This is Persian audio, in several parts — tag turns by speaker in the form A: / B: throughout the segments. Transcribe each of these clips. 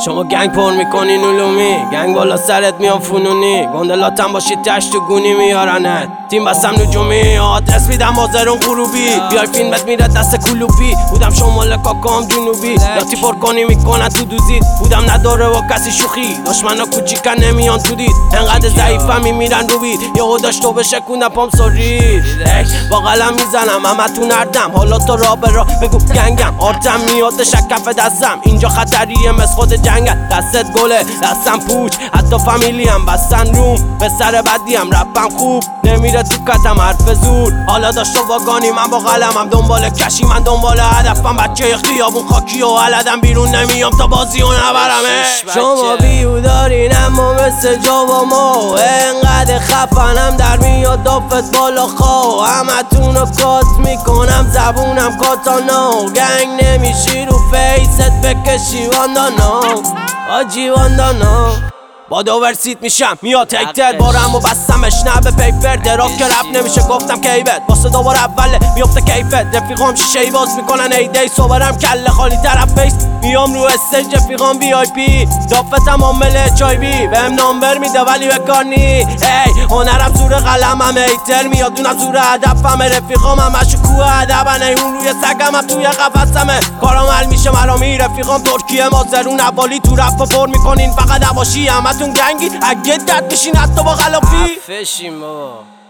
A: شما گنگ پر میکنین علومی، گنگ بالا سرت میان فنونی، گندلاتم باشید تشت و گونی میارنت، تیم بستم نجومی، آدرس میدم مازرون غروبی، بیای فیلمت میره دست کلوپی، بودم شمال کاکام جنوبی، لاتی پر کنی میکنن تو دوزید، بودم نداره و کسی شوخی، دشمنا کوچیکن نمیان تو دید، انقدر ضعیفم میمیرن رو بید، یهو داشت تو بشکوندم پام سرید، با قلم میزنم همتون اردم، حالا تو را به راه بگو گنگم، آرتم میاد شکف دستم، اینجا خطریه مثل خود جنگل، دستت گله دستم پوچ، حتی فامیلیم بستن روم، پسر بدیم رپم خوب نمیره تو کتم حرف زور، حالا داشت و واگانی من با قلمم دنبال کشی، من دنبال هدفم، بچه خیابون خاکی و علدم بیرون نمیام تا بازی و نبرمه. شما بیو دارین اما مثل جوامو، انقدر خفنم در میاد دافت بالا خو، همتون رو کات میکنم زبونم کاتانو، گنگ نمیشی رو فیست بکشی واندانو آجی واندانو، با داورسیت میشم میاد تکتر بارم و بستمش نه به پیپر، دراک که رب نمیشه گفتم کیبت، واسه دوباره اوله میفته کیفت، رفیقام شیشه ای باز میکنن ایدی صبرم کله خالی طرف فیس، میام رو استیج رفیقام وی آی پی، دافتم عامل اچ آی وی، بهم نامبر میده ولی به کار نی، ای هنرم زور قلمم، ایتر میاد دونم زور هدفم، رفیقام همشو کوه ادبن، اون روی سگم هم توی قفسمه، کارام حل میشه مرامی، رفیقام ترکیه مازرون ابالی، تو رپ پر میکنین فقط عواشی، همتون گنگی اگه درد میشین حتی با غلافی فشیم بابا.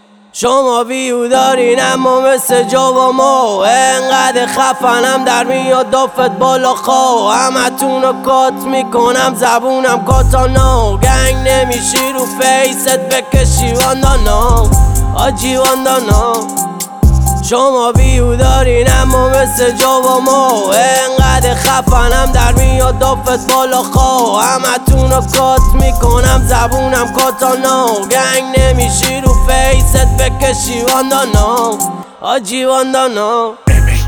A: شما بیو دارین اما مثل جوامو، انقدر خفنم در میاد دافت بالا خو، همتون رو کات میکنم زبونم کاتانو، گنگ نمیشی رو فیست بکشی واندانو آجی واندانو. شما بیو دارین اما مثل جوامو، انقدر خفنم در میاد دافت بالا خو، همتون رو کات میکنم زبونم کاتانو، گنگ نمیشی رو فیست بکشی واندانو آجی واندانو.